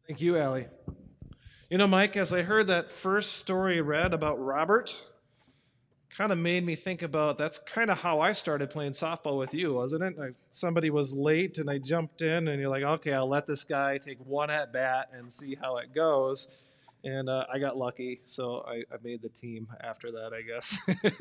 Thank you, Allie. You know, Mike, as I heard that first story read about Robert, kind of made me think about that's kind of how I started playing softball with you, wasn't it? Somebody was late and I jumped in, and you're like, okay, I'll let this guy take one at bat and see how it goes. And I got lucky, so I made the team after that, I guess.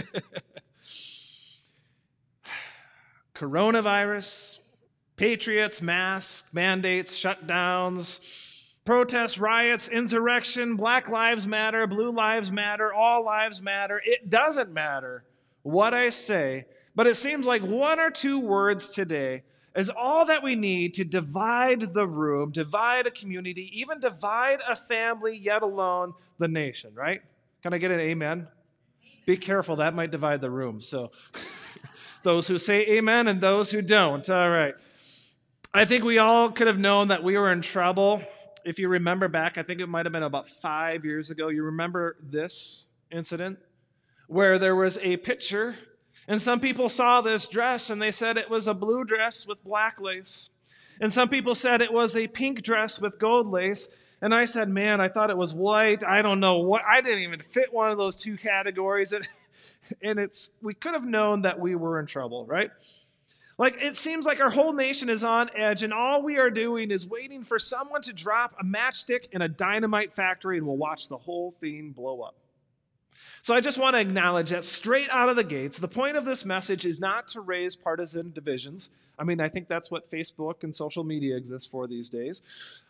Coronavirus, patriots, masks, mandates, shutdowns, protests, riots, insurrection, Black Lives Matter, Blue Lives Matter, all lives matter. It doesn't matter what I say, but it seems like one or two words today is all that we need to divide the room, divide a community, even divide a family, yet alone the nation, right? Can I get an amen? Be careful, that might divide the room. So, those who say amen and those who don't. All right. I think we all could have known that we were in trouble. If you remember back, I think it might have been about 5 years ago. You remember this incident where there was a picture, and some people saw this dress and they said it was a blue dress with black lace. And some people said it was a pink dress with gold lace. And I said, man, I thought it was white. I don't know what. I didn't even fit one of those two categories. And we could have known that we were in trouble, right? Like, it seems like our whole nation is on edge, and all we are doing is waiting for someone to drop a matchstick in a dynamite factory, and we'll watch the whole thing blow up. So I just want to acknowledge that straight out of the gates, the point of this message is not to raise partisan divisions. I mean, I think that's what Facebook and social media exists for these days.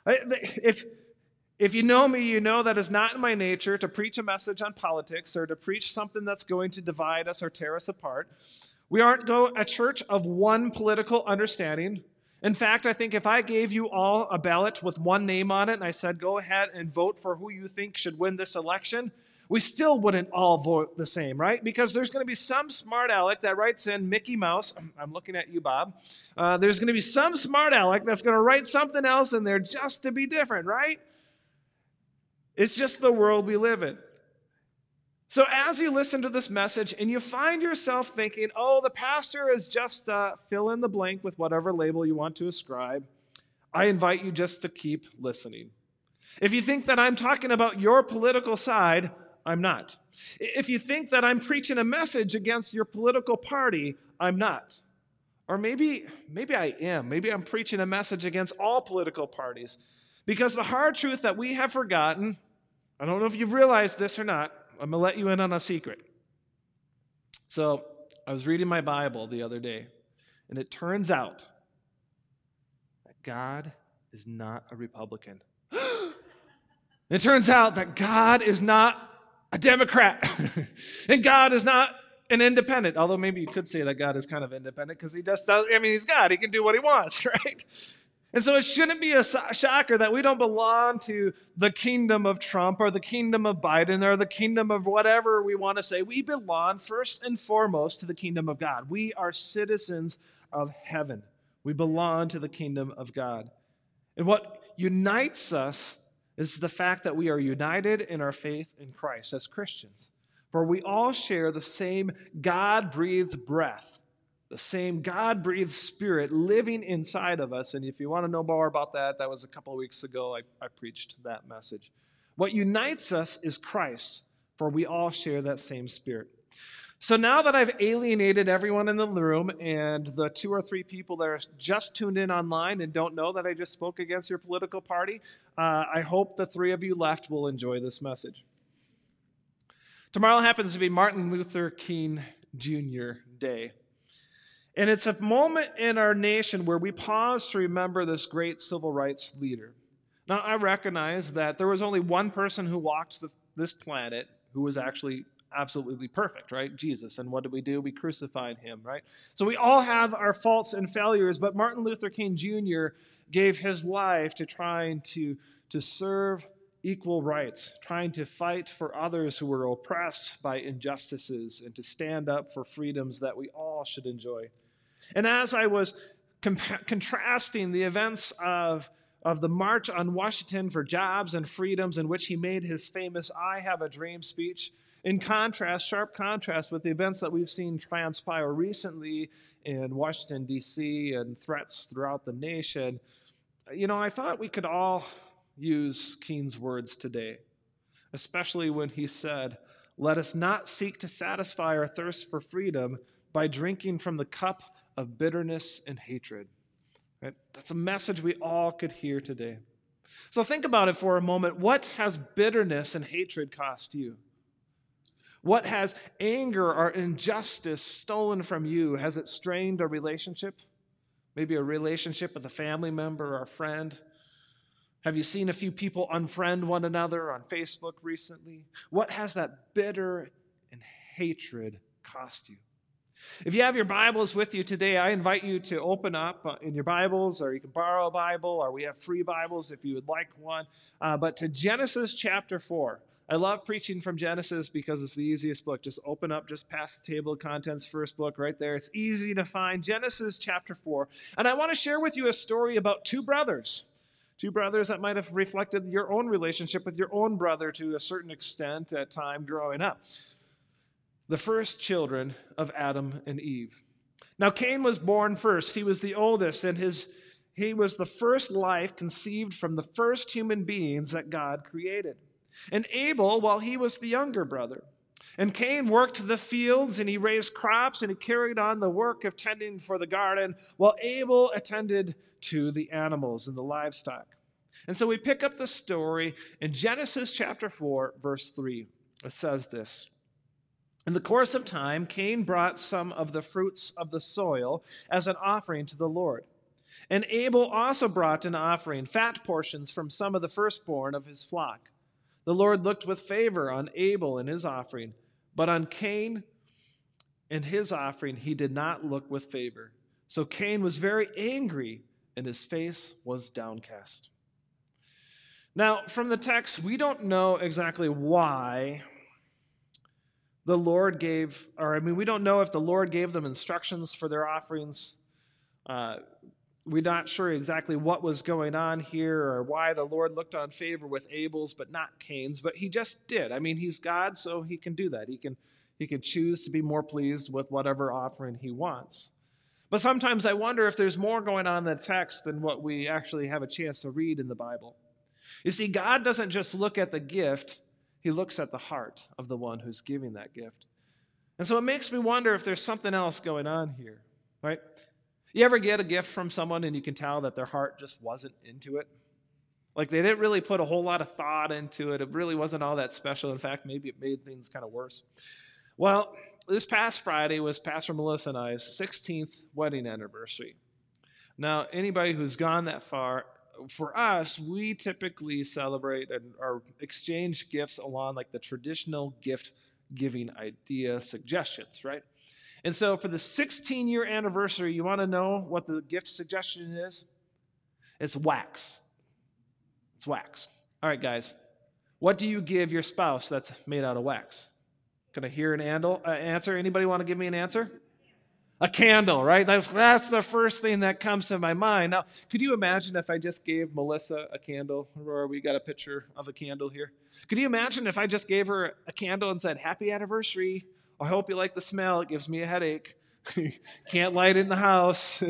If you know me, you know that it's not in my nature to preach a message on politics or to preach something that's going to divide us or tear us apart. We aren't a church of one political understanding. In fact, I think if I gave you all a ballot with one name on it and I said, go ahead and vote for who you think should win this election, we still wouldn't all vote the same, right? Because there's going to be some smart aleck that writes in Mickey Mouse. I'm looking at you, Bob. There's going to be some smart aleck that's going to write something else in there just to be different, right? It's just the world we live in. So as you listen to this message and you find yourself thinking, oh, the pastor is just fill in the blank with whatever label you want to ascribe, I invite you just to keep listening. If you think that I'm talking about your political side, I'm not. If you think that I'm preaching a message against your political party, I'm not. Or maybe I am. Maybe I'm preaching a message against all political parties. Because the hard truth that we have forgotten, I don't know if you've realized this or not, I'm going to let you in on a secret. So I was reading my Bible the other day, and it turns out that God is not a Republican. It turns out that God is not a Democrat, and God is not an independent, although maybe you could say that God is kind of independent because he just does, he's God. He can do what he wants, right? And so it shouldn't be a shocker that we don't belong to the kingdom of Trump or the kingdom of Biden or the kingdom of whatever we want to say. We belong first and foremost to the kingdom of God. We are citizens of heaven. We belong to the kingdom of God. And what unites us is the fact that we are united in our faith in Christ as Christians. For we all share the same God-breathed breath, the same God-breathed spirit living inside of us. And if you want to know more about that, that was a couple of weeks ago. I preached that message. What unites us is Christ, for we all share that same spirit. So now that I've alienated everyone in the room and the 2 or 3 people that are just tuned in online and don't know that I just spoke against your political party, I hope the 3 of you left will enjoy this message. Tomorrow happens to be Martin Luther King Jr. Day. And it's a moment in our nation where we pause to remember this great civil rights leader. Now, I recognize that there was only one person who walked this planet who was actually absolutely perfect, right? Jesus. And what did we do? We crucified him, right? So we all have our faults and failures, but Martin Luther King Jr. gave his life to trying to serve equal rights, trying to fight for others who were oppressed by injustices and to stand up for freedoms that we all should enjoy. And as I was contrasting the events of the March on Washington for Jobs and Freedoms, in which he made his famous I Have a Dream speech, in contrast, sharp contrast with the events that we've seen transpire recently in Washington, D.C., and threats throughout the nation, I thought we could all use Cain's words today, especially when he said, "Let us not seek to satisfy our thirst for freedom by drinking from the cup of bitterness and hatred." Right? That's a message we all could hear today. So think about it for a moment. What has bitterness and hatred cost you? What has anger or injustice stolen from you? Has it strained a relationship? Maybe a relationship with a family member or a friend? Have you seen a few people unfriend one another on Facebook recently? What has that bitter and hatred cost you? If you have your Bibles with you today, I invite you to open up in your Bibles, or you can borrow a Bible, or we have free Bibles if you would like one, but to Genesis chapter 4. I love preaching from Genesis because it's the easiest book. Just open up just past the table of contents, first book right there. It's easy to find, Genesis chapter 4. And I want to share with you a story about two brothers that might have reflected your own relationship with your own brother to a certain extent at time growing up. The first children of Adam and Eve. Now, Cain was born first. He was the oldest, and he was the first life conceived from the first human beings that God created. And Abel, well, he was the younger brother. And Cain worked the fields, and he raised crops, and he carried on the work of tending for the garden, while Abel attended to the animals and the livestock. And so we pick up the story in Genesis chapter 4, verse 3. It says this: "In the course of time, Cain brought some of the fruits of the soil as an offering to the Lord. And Abel also brought an offering, fat portions from some of the firstborn of his flock. The Lord looked with favor on Abel and his offering, but on Cain and his offering he did not look with favor. So Cain was very angry, and his face was downcast." Now, from the text, we don't know exactly why the Lord we don't know if the Lord gave them instructions for their offerings. We're not sure exactly what was going on here or why the Lord looked on favor with Abel's but not Cain's, but he just did. He's God, so he can do that. He can choose to be more pleased with whatever offering he wants. But sometimes I wonder if there's more going on in the text than what we actually have a chance to read in the Bible. You see, God doesn't just look at the gift, he looks at the heart of the one who's giving that gift. And so it makes me wonder if there's something else going on here, right? You ever get a gift from someone and you can tell that their heart just wasn't into it? Like they didn't really put a whole lot of thought into it. It really wasn't all that special. In fact, maybe it made things kind of worse. Well, this past Friday was Pastor Melissa and I's 16th wedding anniversary. Now, anybody who's gone that far, for us, we typically celebrate or exchange gifts along like the traditional gift giving idea suggestions, right? And so for the 16-year anniversary, you want to know what the gift suggestion is? It's wax. It's wax. All right, guys. What do you give your spouse that's made out of wax? Can I hear an answer? Anybody want to give me an answer? A candle, right? That's the first thing that comes to my mind. Now, could you imagine if I just gave Melissa a candle? Or we got a picture of a candle here. Could you imagine if I just gave her a candle and said, "Happy anniversary. I hope you like the smell. It gives me a headache. Can't light it in the house."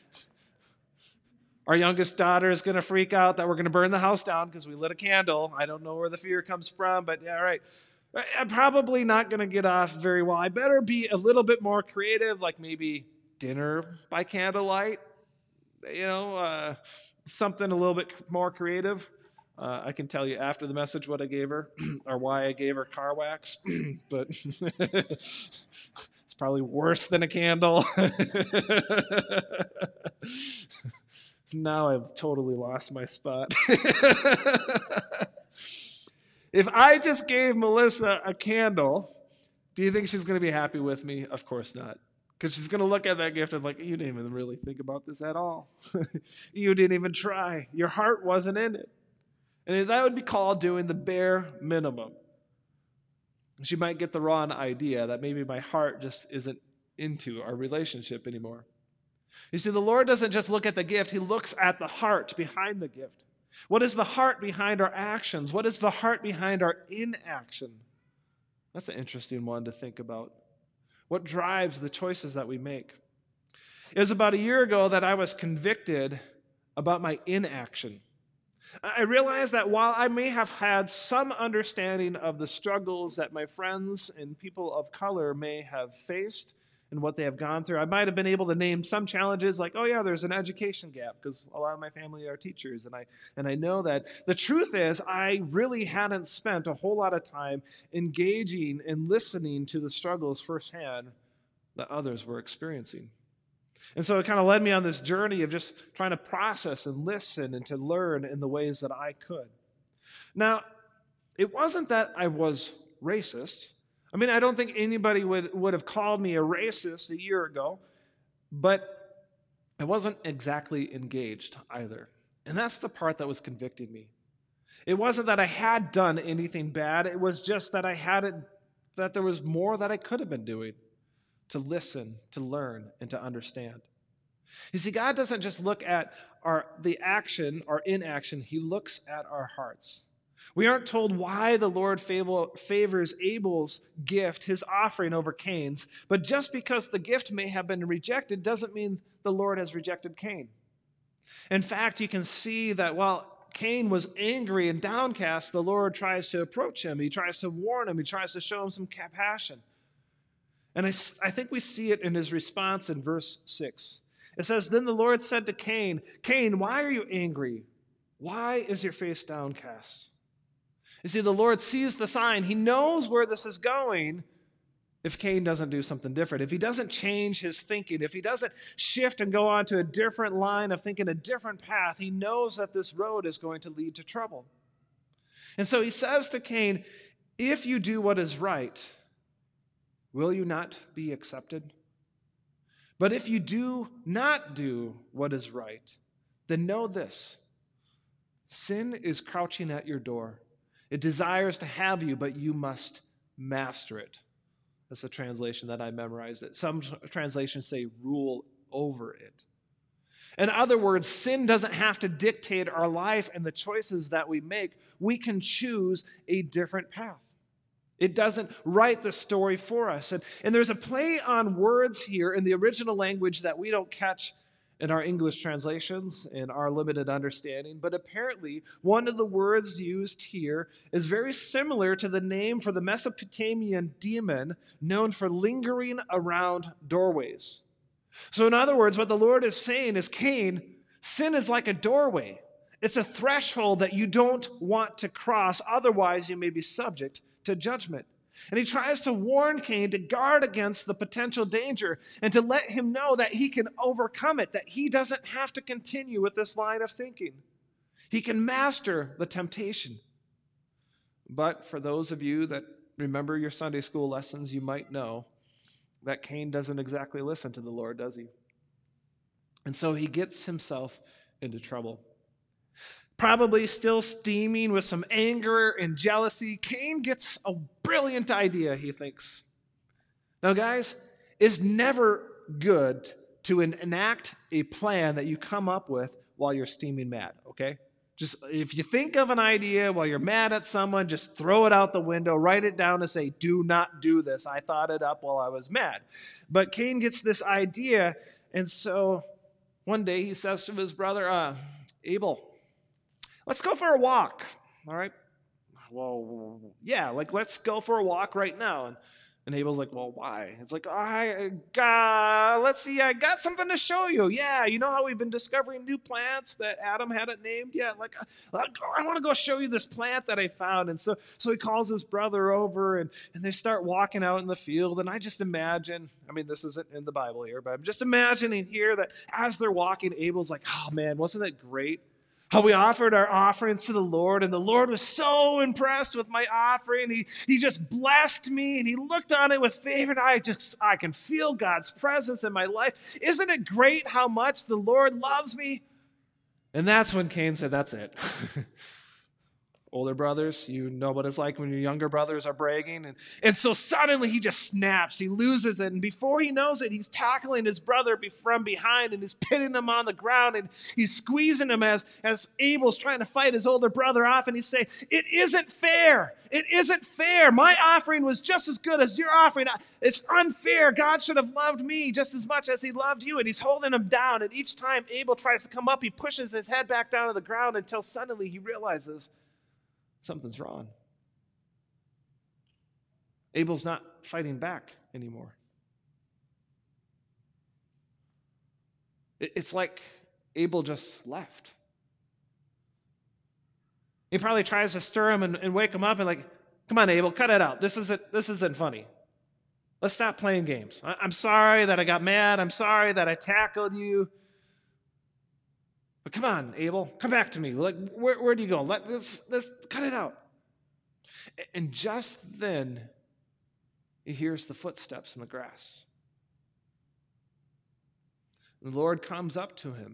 Our youngest daughter is going to freak out that we're going to burn the house down because we lit a candle. I don't know where the fear comes from, but yeah, right. I'm probably not going to get off very well. I better be a little bit more creative, like maybe dinner by candlelight, something a little bit more creative. I can tell you after the message what I gave her or why I gave her car wax, but it's probably worse than a candle. Now I've totally lost my spot. If I just gave Melissa a candle, do you think she's going to be happy with me? Of course not. Because she's going to look at that gift and like, "You didn't even really think about this at all. You didn't even try. Your heart wasn't in it." And that would be called doing the bare minimum. She might get the wrong idea that maybe my heart just isn't into our relationship anymore. You see, the Lord doesn't just look at the gift, he looks at the heart behind the gift. What is the heart behind our actions? What is the heart behind our inaction? That's an interesting one to think about. What drives the choices that we make? It was about a year ago that I was convicted about my inaction. I realize that while I may have had some understanding of the struggles that my friends and people of color may have faced and what they have gone through, I might have been able to name some challenges like, oh yeah, there's an education gap because a lot of my family are teachers, and I know that. The truth is, I really hadn't spent a whole lot of time engaging and listening to the struggles firsthand that others were experiencing. And so it kind of led me on this journey of just trying to process and listen and to learn in the ways that I could. Now, it wasn't that I was racist. I mean, I don't think anybody would have called me a racist a year ago, but I wasn't exactly engaged either. And that's the part that was convicting me. It wasn't that I had done anything bad. It was just that that there was more that I could have been doing to listen, to learn, and to understand. You see, God doesn't just look at the action or inaction, He looks at our hearts. We aren't told why the Lord favors Abel's gift, his offering, over Cain's, but just because the gift may have been rejected doesn't mean the Lord has rejected Cain. In fact, you can see that while Cain was angry and downcast, the Lord tries to approach him. He tries to warn him. He tries to show him some compassion. And I think we see it in his response in verse 6. It says, "Then the Lord said to Cain, 'Cain, why are you angry? Why is your face downcast?'" You see, the Lord sees the sign. He knows where this is going if Cain doesn't do something different. If he doesn't change his thinking, if he doesn't shift and go on to a different line of thinking, a different path, he knows that this road is going to lead to trouble. And so he says to Cain, "If you do what is right, will you not be accepted? But if you do not do what is right, then know this: sin is crouching at your door. It desires to have you, but you must master it." That's a translation that I memorized it. Some translations say rule over it. In other words, sin doesn't have to dictate our life and the choices that we make. We can choose a different path. It doesn't write the story for us. And there's a play on words here in the original language that we don't catch in our English translations, in our limited understanding. But apparently, one of the words used here is very similar to the name for the Mesopotamian demon known for lingering around doorways. So in other words, what the Lord is saying is, Cain, sin is like a doorway. It's a threshold that you don't want to cross, otherwise you may be subject to judgment. And he tries to warn Cain to guard against the potential danger and to let him know that he can overcome it, that he doesn't have to continue with this line of thinking. He can master the temptation. But for those of you that remember your Sunday school lessons, you might know that Cain doesn't exactly listen to the Lord, does he? And so he gets himself into trouble. Probably still steaming with some anger and jealousy, Cain gets a brilliant idea, he thinks. Now, guys, it's never good to enact a plan that you come up with while you're steaming mad, okay? Just if you think of an idea while you're mad at someone, just throw it out the window, write it down and say, "Do not do this. I thought it up while I was mad." But Cain gets this idea, and so one day he says to his brother, "Abel, let's go for a walk." All right? Well, yeah, let's go for a walk right now. And Abel's like, "Well, why?" It's like, let's see, I got something to show you. Yeah, you know how we've been discovering new plants that Adam hadn't named yet? I want to go show you this plant that I found. And so he calls his brother over, and they start walking out in the field. And I just imagine, I mean, this isn't in the Bible here, but I'm just imagining here that as they're walking, Abel's like, "Oh, man, wasn't that great? How we offered our offerings to the Lord, and the Lord was so impressed with my offering. He just blessed me, and he looked on it with favor, and I can feel God's presence in my life. Isn't it great how much the Lord loves me?" And that's when Cain said, "That's it. Older brothers, you know what it's like when your younger brothers are bragging. And so suddenly he just snaps. He loses it. And before he knows it, he's tackling his brother from behind and he's pinning him on the ground and he's squeezing him as Abel's trying to fight his older brother off. And he's saying, it isn't fair. It isn't fair. My offering was just as good as your offering. It's unfair. God should have loved me just as much as he loved you. And he's holding him down. And each time Abel tries to come up, he pushes his head back down to the ground until suddenly he realizes something's wrong. Abel's not fighting back anymore. It's like Abel just left. He probably tries to stir him and wake him up and like, come on, Abel, cut it out. This isn't funny. Let's stop playing games. I'm sorry that I got mad. I'm sorry that I tackled you. But come on, Abel, come back to me. Like, where do you go? Let's cut it out. And just then, he hears the footsteps in the grass. The Lord comes up to him,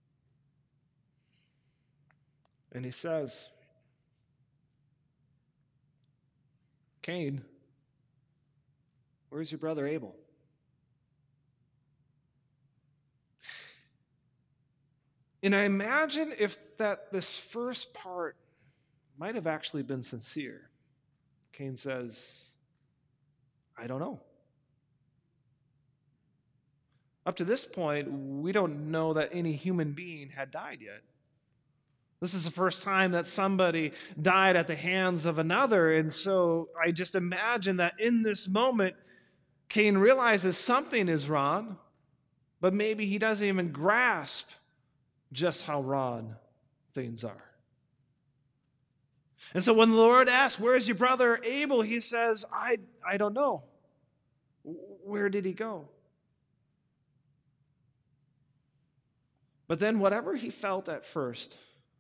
and he says, Cain, where's your brother Abel? And I imagine if this first part might have actually been sincere. Cain says, I don't know. Up to this point, we don't know that any human being had died yet. This is the first time that somebody died at the hands of another, and so I just imagine that in this moment, Cain realizes something is wrong, but maybe he doesn't even grasp just how wrong things are. And so when the Lord asks, where's your brother Abel? He says, I don't know. Where did he go? But then whatever he felt at first,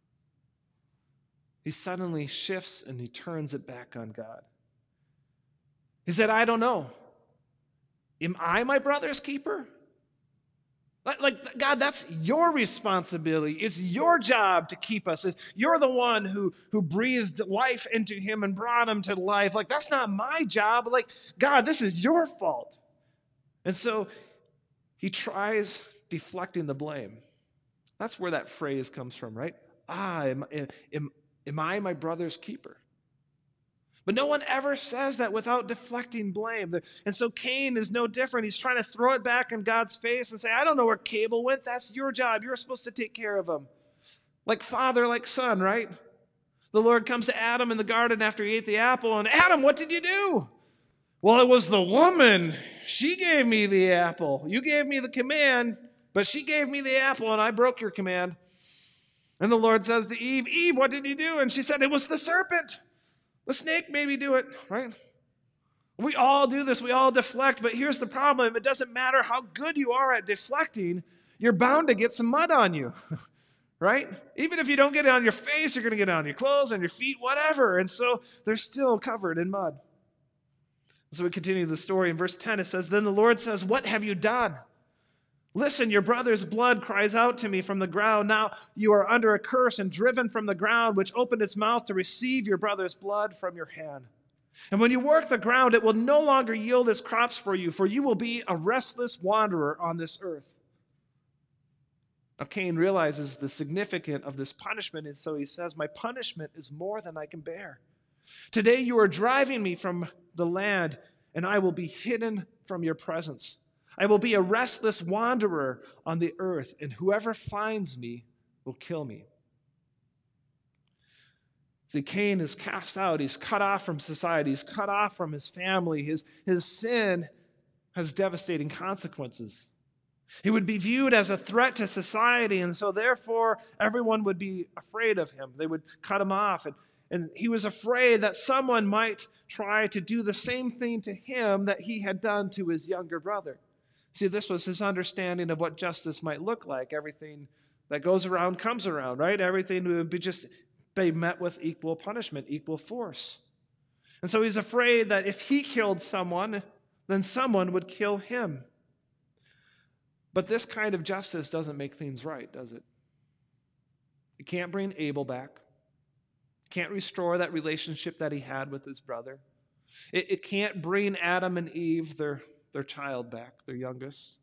he suddenly shifts and he turns it back on God. He said, I don't know. Am I my brother's keeper? Like, God, that's your responsibility. It's your job to keep us. You're the one who breathed life into him and brought him to life. Like, that's not my job. Like, God, this is your fault. And so he tries deflecting the blame. That's where that phrase comes from, right? Am I my brother's keeper? But no one ever says that without deflecting blame. And so Cain is no different. He's trying to throw it back in God's face and say, I don't know where Abel went. That's your job. You're supposed to take care of him. Like father, like son, right? The Lord comes to Adam in the garden after he ate the apple, and Adam, what did you do? Well, it was the woman. She gave me the apple. You gave me the command, but she gave me the apple, and I broke your command. And the Lord says to Eve, Eve, what did you do? And she said, it was the serpent. The snake made me do it, right? We all do this. We all deflect, but here's the problem. It doesn't matter how good you are at deflecting, you're bound to get some mud on you, right? Even if you don't get it on your face, you're going to get it on your clothes, on your feet, whatever. And so they're still covered in mud. So we continue the story. In verse 10, it says, then the Lord says, what have you done? Listen, your brother's blood cries out to me from the ground. Now you are under a curse and driven from the ground, which opened its mouth to receive your brother's blood from your hand. And when you work the ground, it will no longer yield its crops for you will be a restless wanderer on this earth. Now Cain realizes the significance of this punishment, and so he says, my punishment is more than I can bear. Today you are driving me from the land, and I will be hidden from your presence. I will be a restless wanderer on the earth, and whoever finds me will kill me. See, Cain is cast out. He's cut off from society. He's cut off from his family. His sin has devastating consequences. He would be viewed as a threat to society, and so therefore everyone would be afraid of him. They would cut him off, and he was afraid that someone might try to do the same thing to him that he had done to his younger brother. See, this was his understanding of what justice might look like. Everything that goes around comes around, right? Everything would be met with equal punishment, equal force. And so he's afraid that if he killed someone, then someone would kill him. But this kind of justice doesn't make things right, does it? You can't bring Abel back. Can't restore that relationship that he had with his brother. It can't bring Adam and Eve, their child, back, their youngest.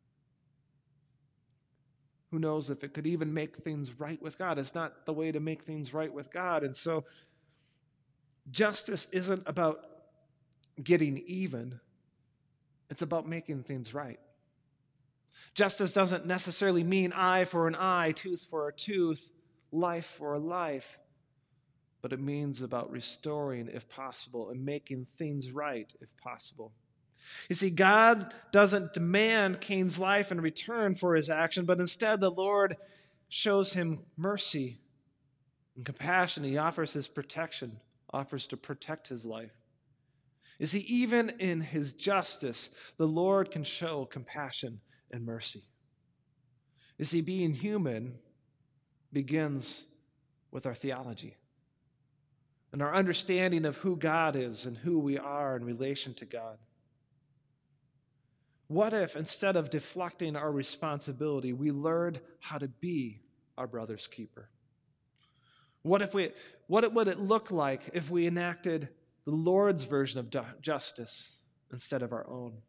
Who knows if it could even make things right with God? It's not the way to make things right with God. And so justice isn't about getting even. It's about making things right. Justice doesn't necessarily mean eye for an eye, tooth for a tooth, life for a life. But it means about restoring if possible and making things right if possible. You see, God doesn't demand Cain's life in return for his action, but instead the Lord shows him mercy and compassion. He offers his protection, offers to protect his life. You see, even in his justice, the Lord can show compassion and mercy. You see, being human begins with our theology and our understanding of who God is and who we are in relation to God. What if, instead of deflecting our responsibility, we learned how to be our brother's keeper? What would it look like if we enacted the Lord's version of justice instead of our own?